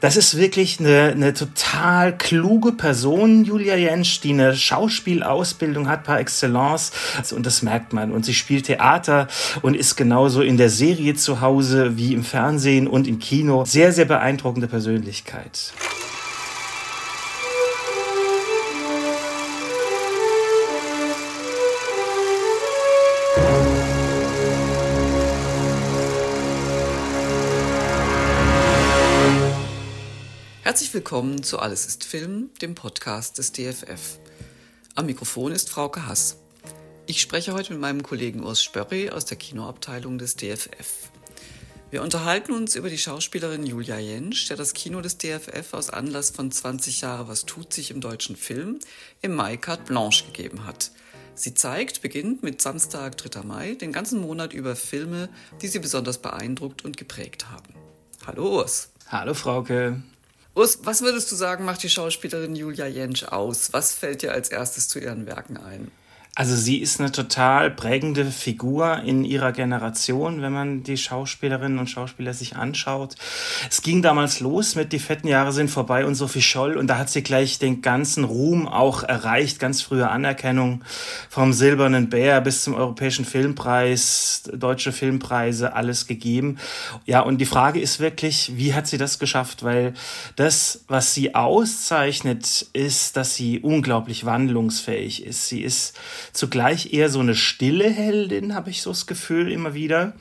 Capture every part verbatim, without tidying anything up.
Das ist wirklich eine, eine total kluge Person, Julia Jentsch, die eine Schauspielausbildung hat par excellence. Und das merkt man. Und sie spielt Theater und ist genauso in der Serie zu Hause wie im Fernsehen und im Kino. Sehr, sehr beeindruckende Persönlichkeit. Herzlich willkommen zu Alles ist Film, dem Podcast des D F F. Am Mikrofon ist Frauke Hass. Ich spreche heute mit meinem Kollegen Urs Spörri aus der Kinoabteilung des D F F. Wir unterhalten uns über die Schauspielerin Julia Jentsch, der das Kino des D F F aus Anlass von zwanzig Jahre Was tut sich im deutschen Film im Mai Carte Blanche gegeben hat. Sie zeigt, beginnend mit Samstag, dritter Mai, den ganzen Monat über Filme, die sie besonders beeindruckt und geprägt haben. Hallo Urs. Hallo Frauke. Urs, was würdest du sagen, macht die Schauspielerin Julia Jentsch aus? Was fällt dir als erstes zu ihren Werken ein? Also sie ist eine total prägende Figur in ihrer Generation, wenn man die Schauspielerinnen und Schauspieler sich anschaut. Es ging damals los mit Die fetten Jahre sind vorbei und Sophie Scholl und da hat sie gleich den ganzen Ruhm auch erreicht, ganz frühe Anerkennung vom Silbernen Bär bis zum Europäischen Filmpreis, Deutsche Filmpreise, alles gegeben. Ja, und die Frage ist wirklich, wie hat sie das geschafft? Weil das, was sie auszeichnet, ist, dass sie unglaublich wandlungsfähig ist. Sie ist zugleich eher so eine stille Heldin, habe ich so das Gefühl immer wieder.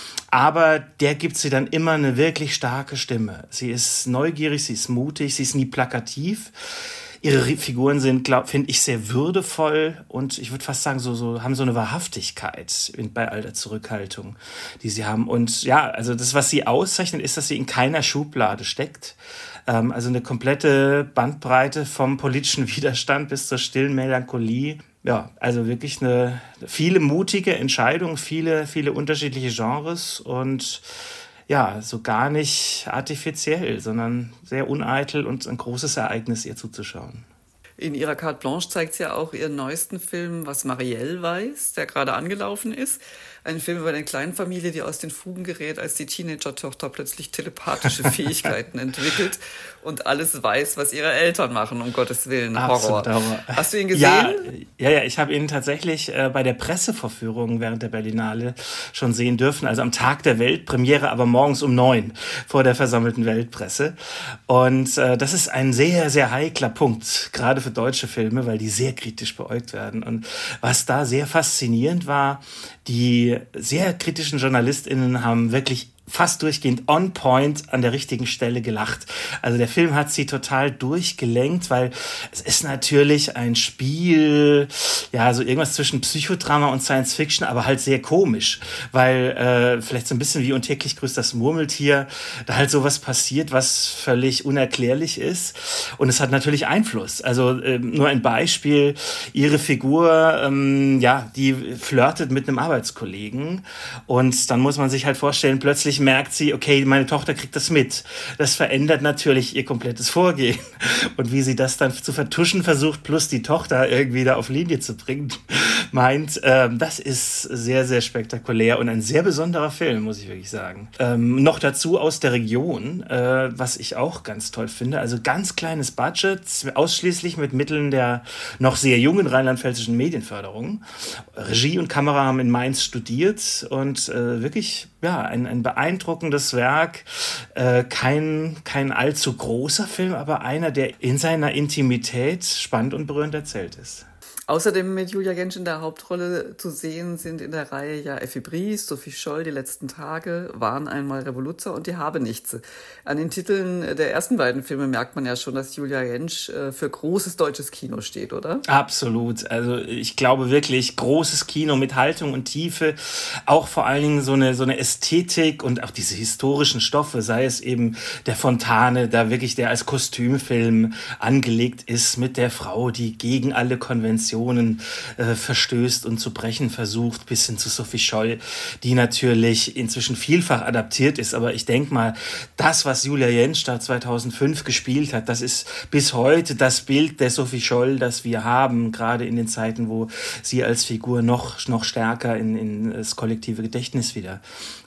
Aber der gibt sie dann immer eine wirklich starke Stimme. Sie ist neugierig, sie ist mutig, sie ist nie plakativ. Ihre Figuren sind, finde ich, sehr würdevoll und ich würde fast sagen, so, so haben so eine Wahrhaftigkeit bei all der Zurückhaltung, die sie haben. Und ja, also das, was sie auszeichnet, ist, dass sie in keiner Schublade steckt. Ähm, also eine komplette Bandbreite vom politischen Widerstand bis zur stillen Melancholie. Ja, also wirklich eine viele mutige Entscheidungen, viele, viele unterschiedliche Genres und ja, so gar nicht artifiziell, sondern sehr uneitel und ein großes Ereignis, ihr zuzuschauen. In ihrer Carte Blanche zeigt sie ja auch ihren neuesten Film, Was Marielle weiß, der gerade angelaufen ist. Ein Film über eine Kleinfamilie, die aus den Fugen gerät, als die Teenager-Tochter plötzlich telepathische Fähigkeiten entwickelt und alles weiß, was ihre Eltern machen, um Gottes Willen. Horror. Horror. Hast du ihn gesehen? Ja, ja, ja ich habe ihn tatsächlich äh, bei der Pressevorführung während der Berlinale schon sehen dürfen. Also am Tag der Weltpremiere, aber morgens um neun vor der versammelten Weltpresse. Und äh, das ist ein sehr, sehr heikler Punkt, gerade für deutsche Filme, weil die sehr kritisch beäugt werden. Und was da sehr faszinierend war, die sehr kritischen JournalistInnen haben wirklich fast durchgehend on point an der richtigen Stelle gelacht. Also der Film hat sie total durchgelenkt, weil es ist natürlich ein Spiel, ja, so irgendwas zwischen Psychodrama und Science Fiction, aber halt sehr komisch, weil äh, vielleicht so ein bisschen wie Und täglich grüßt das Murmeltier, da halt sowas passiert, was völlig unerklärlich ist und es hat natürlich Einfluss. Also äh, nur ein Beispiel, ihre Figur, ähm, ja, die flirtet mit einem Arbeitskollegen und dann muss man sich halt vorstellen, plötzlich merkt sie, okay, meine Tochter kriegt das mit. Das verändert natürlich ihr komplettes Vorgehen. Und wie sie das dann zu vertuschen versucht, plus die Tochter irgendwie da auf Linie zu bringen, meint, ähm, das ist sehr, sehr spektakulär und ein sehr besonderer Film, muss ich wirklich sagen. Ähm, noch dazu aus der Region, äh, was ich auch ganz toll finde. Also ganz kleines Budget, ausschließlich mit Mitteln der noch sehr jungen rheinland-pfälzischen Medienförderung. Regie und Kamera haben in Mainz studiert und äh, wirklich, ja, ein, ein beeindruckendes Werk. Äh, kein, kein allzu großer Film, aber einer, der in seiner Intimität spannend und berührend erzählt ist. Außerdem mit Julia Jentsch in der Hauptrolle zu sehen sind in der Reihe ja Effi Briest, Sophie Scholl, Die letzten Tage, Waren einmal Revoluzzer und Die Habenichtse. An den Titeln der ersten beiden Filme merkt man ja schon, dass Julia Jentsch für großes deutsches Kino steht, oder? Absolut. Also ich glaube wirklich, großes Kino mit Haltung und Tiefe, auch vor allen Dingen so eine, so eine Ästhetik und auch diese historischen Stoffe, sei es eben der Fontane, da wirklich der als Kostümfilm angelegt ist mit der Frau, die gegen alle Konventionen Äh, verstößt und zu brechen versucht, bis hin zu Sophie Scholl, die natürlich inzwischen vielfach adaptiert ist. Aber ich denke mal, das, was Julia Jentsch da zweitausendfünf gespielt hat, das ist bis heute das Bild der Sophie Scholl, das wir haben, gerade in den Zeiten, wo sie als Figur noch, noch stärker in, in das kollektive Gedächtnis wieder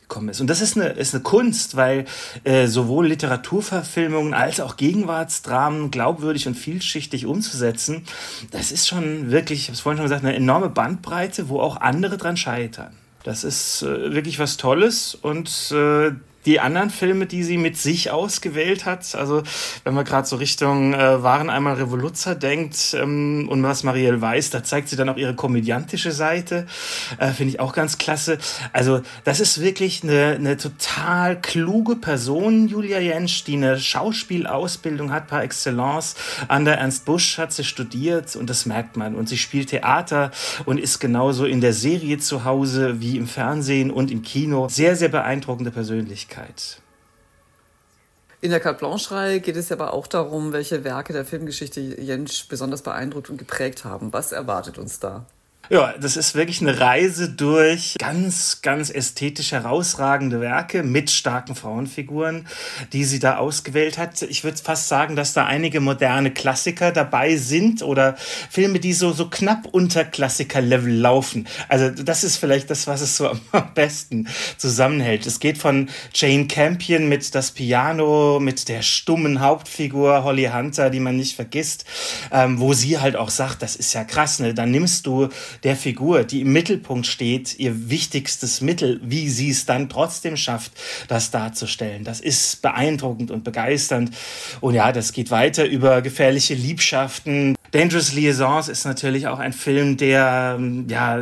gekommen ist. Und das ist eine, ist eine Kunst, weil äh, sowohl Literaturverfilmungen als auch Gegenwartsdramen glaubwürdig und vielschichtig umzusetzen, das ist schon wirklich, ich habe es vorhin schon gesagt, eine enorme Bandbreite, wo auch andere dran scheitern. Das ist äh, wirklich was Tolles und äh, die anderen Filme, die sie mit sich ausgewählt hat, also wenn man gerade so Richtung äh, Waren einmal Revoluzzer denkt ähm, und was Marielle Weiß, da zeigt sie dann auch ihre komödiantische Seite, äh, finde ich auch ganz klasse. Also das ist wirklich eine, eine total kluge Person, Julia Jentsch, die eine Schauspielausbildung hat par excellence. An der Ernst Busch hat sie studiert und das merkt man. Und sie spielt Theater und ist genauso in der Serie zu Hause wie im Fernsehen und im Kino. Sehr, sehr beeindruckende Persönlichkeit. In der Carte Blanche-Reihe geht es aber auch darum, welche Werke der Filmgeschichte Jentsch besonders beeindruckt und geprägt haben. Was erwartet uns da? Ja, das ist wirklich eine Reise durch ganz, ganz ästhetisch herausragende Werke mit starken Frauenfiguren, die sie da ausgewählt hat. Ich würde fast sagen, dass da einige moderne Klassiker dabei sind oder Filme, die so, so knapp unter Klassiker-Level laufen. Also das ist vielleicht das, was es so am besten zusammenhält. Es geht von Jane Campion mit Das Piano, mit der stummen Hauptfigur Holly Hunter, die man nicht vergisst, ähm, wo sie halt auch sagt, das ist ja krass, ne? Dann nimmst du der Figur, die im Mittelpunkt steht, ihr wichtigstes Mittel, wie sie es dann trotzdem schafft, das darzustellen. Das ist beeindruckend und begeisternd. Und ja, das geht weiter über gefährliche Liebschaften. Dangerous Liaisons ist natürlich auch ein Film, der ja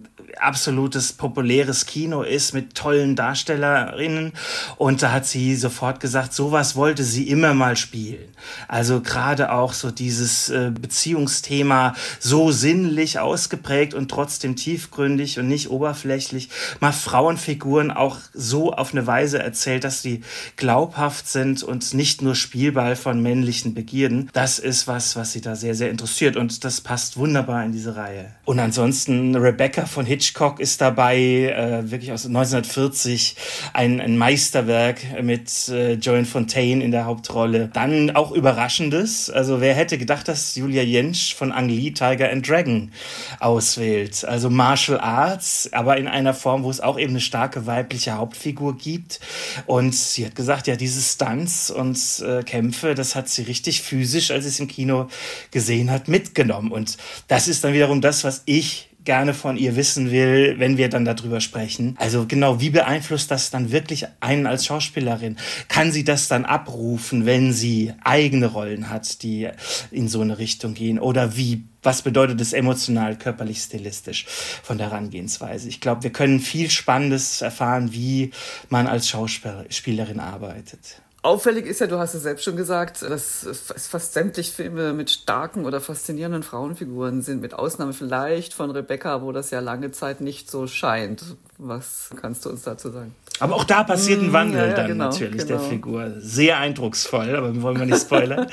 absolutes populäres Kino ist mit tollen Darstellerinnen und da hat sie sofort gesagt, sowas wollte sie immer mal spielen. Also gerade auch so dieses äh, Beziehungsthema so sinnlich ausgeprägt und trotzdem tiefgründig und nicht oberflächlich, mal Frauenfiguren auch so auf eine Weise erzählt, dass sie glaubhaft sind und nicht nur Spielball von männlichen Begierden. Das ist was, was sie da sehr, sehr interessiert und das passt wunderbar in diese Reihe. Und ansonsten Rebecca von Hitchcock ist dabei, äh, wirklich aus neunzehnhundertvierzig, ein, ein Meisterwerk mit äh, Joan Fontaine in der Hauptrolle. Dann auch Überraschendes, also wer hätte gedacht, dass Julia Jentsch von Ang Lee Tiger and Dragon auswählt. Also Martial Arts, aber in einer Form, wo es auch eben eine starke weibliche Hauptfigur gibt. Und sie hat gesagt, ja, diese Stunts und äh, Kämpfe, das hat sie richtig physisch, als sie es im Kino gesehen hat, mitgenommen. Und das ist dann wiederum das, was ich gerne von ihr wissen will, wenn wir dann darüber sprechen. Also genau, wie beeinflusst das dann wirklich einen als Schauspielerin? Kann sie das dann abrufen, wenn sie eigene Rollen hat, die in so eine Richtung gehen? Oder wie, was bedeutet es emotional, körperlich, stilistisch von der Herangehensweise? Ich glaube, wir können viel Spannendes erfahren, wie man als Schauspielerin arbeitet. Auffällig ist ja, du hast es selbst schon gesagt, dass fast sämtlich Filme mit starken oder faszinierenden Frauenfiguren sind, mit Ausnahme vielleicht von Rebecca, wo das ja lange Zeit nicht so scheint. Was kannst du uns dazu sagen? Aber auch da passiert ein Wandel ja, ja, dann genau, natürlich genau. der Figur. Sehr eindrucksvoll, aber wollen wir nicht spoilern.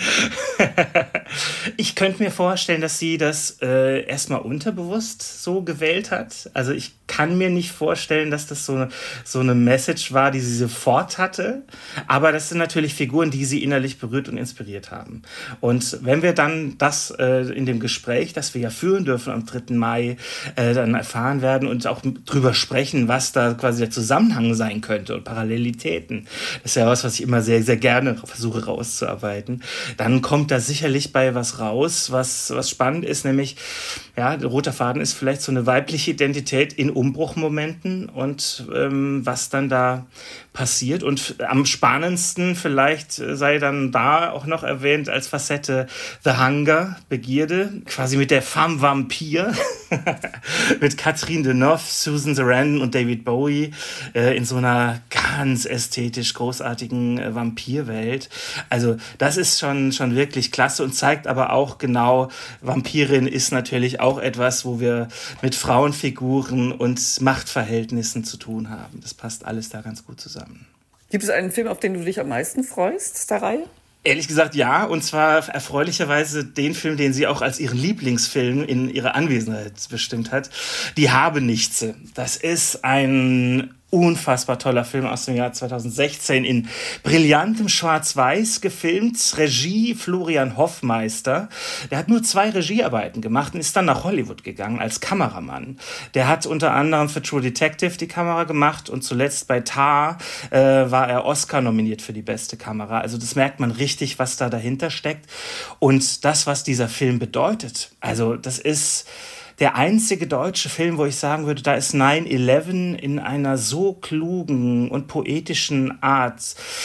Ich könnte mir vorstellen, dass sie das äh, erstmal unterbewusst so gewählt hat. Also ich kann mir nicht vorstellen, dass das so eine, so eine Message war, die sie sofort hatte. Aber das sind natürlich Figuren, die sie innerlich berührt und inspiriert haben. Und wenn wir dann das äh, in dem Gespräch, das wir ja führen dürfen am dritten Mai, äh, dann erfahren werden und auch drüber sprechen, was da quasi der Zusammenhang sein könnte und Parallelitäten. Das ist ja was, was ich immer sehr, sehr gerne versuche rauszuarbeiten. Dann kommt da sicherlich bei was raus, was, was spannend ist, nämlich, ja, der rote Faden ist vielleicht so eine weibliche Identität in Umbruchmomenten und ähm, was dann da passiert. Und am spannendsten vielleicht sei dann da auch noch erwähnt als Facette The Hunger, Begierde, quasi mit der Femme Vampire, mit Catherine Deneuve, Susan Sarandon und David Bowie äh, in so einer ganz ästhetisch großartigen äh, Vampirwelt. Also das ist schon, schon wirklich klasse und zeigt aber auch genau, Vampirin ist natürlich auch etwas, wo wir mit Frauenfiguren und Machtverhältnissen zu tun haben. Das passt alles da ganz gut zusammen. Gibt es einen Film, auf den du dich am meisten freust aus der Reihe? Ehrlich gesagt ja, und zwar erfreulicherweise den Film, den sie auch als ihren Lieblingsfilm in ihrer Anwesenheit bestimmt hat, Die Habenichtse. Das ist ein unfassbar toller Film aus dem Jahr zweitausendsechzehn in brillantem Schwarz-Weiß gefilmt. Regie Florian Hoffmeister. Der hat nur zwei Regiearbeiten gemacht und ist dann nach Hollywood gegangen als Kameramann. Der hat unter anderem für True Detective die Kamera gemacht und zuletzt bei Tar äh, war er Oscar nominiert für die beste Kamera. Also das merkt man richtig, was da dahinter steckt. Und das, was dieser Film bedeutet. Also das ist der einzige deutsche Film, wo ich sagen würde, da ist nine eleven in einer so klugen und poetischen Art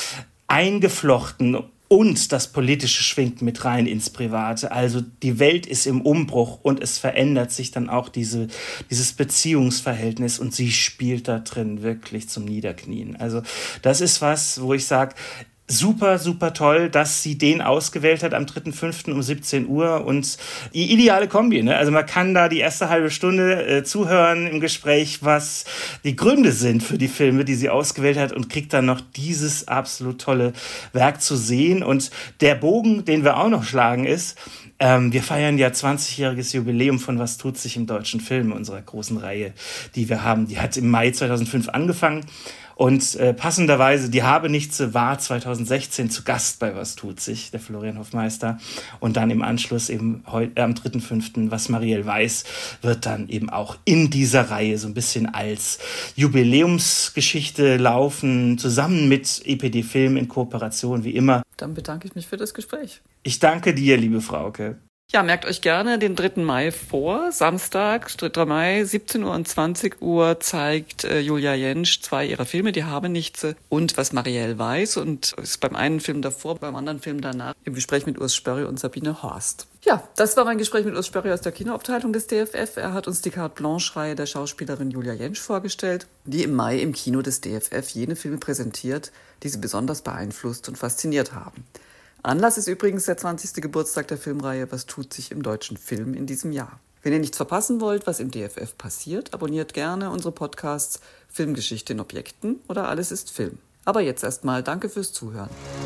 eingeflochten und das Politische schwingt mit rein ins Private. Also die Welt ist im Umbruch und es verändert sich dann auch diese, dieses Beziehungsverhältnis und sie spielt da drin wirklich zum Niederknien. Also das ist was, wo ich sage, super, super toll, dass sie den ausgewählt hat am dritten fünften um siebzehn Uhr und die ideale Kombi, ne? Also man kann da die erste halbe Stunde äh, zuhören im Gespräch, was die Gründe sind für die Filme, die sie ausgewählt hat und kriegt dann noch dieses absolut tolle Werk zu sehen. Und der Bogen, den wir auch noch schlagen ist, ähm, wir feiern ja zwanzigjähriges Jubiläum von Was tut sich im deutschen Film, unserer großen Reihe, die wir haben. Die hat im Mai zweitausendfünf angefangen. Und äh, passenderweise, die Habenichtse war zweitausendsechzehn zu Gast bei Was tut sich, der Florian Hoffmeister. Und dann im Anschluss eben heu- äh, am dritten fünften Was Marielle weiß, wird dann eben auch in dieser Reihe so ein bisschen als Jubiläumsgeschichte laufen, zusammen mit E P D Film in Kooperation, wie immer. Dann bedanke ich mich für das Gespräch. Ich danke dir, liebe Frauke. Ja, merkt euch gerne den dritten Mai vor. Samstag, dritter Mai, siebzehn Uhr und zwanzig Uhr zeigt äh, Julia Jentsch zwei ihrer Filme, Die Habenichtse und Was Marielle weiß. Und ist beim einen Film davor, beim anderen Film danach im Gespräch mit Urs Spörri und Sabine Horst. Ja, das war mein Gespräch mit Urs Spörri aus der Kinoabteilung des D F F. Er hat uns die Carte Blanche-Reihe der Schauspielerin Julia Jentsch vorgestellt, die im Mai im Kino des D F F jene Filme präsentiert, die sie besonders beeinflusst und fasziniert haben. Anlass ist übrigens der zwanzigste Geburtstag der Filmreihe Was tut sich im deutschen Film in diesem Jahr. Wenn ihr nichts verpassen wollt, was im D F F passiert, abonniert gerne unsere Podcasts Filmgeschichte in Objekten oder Alles ist Film. Aber jetzt erstmal danke fürs Zuhören.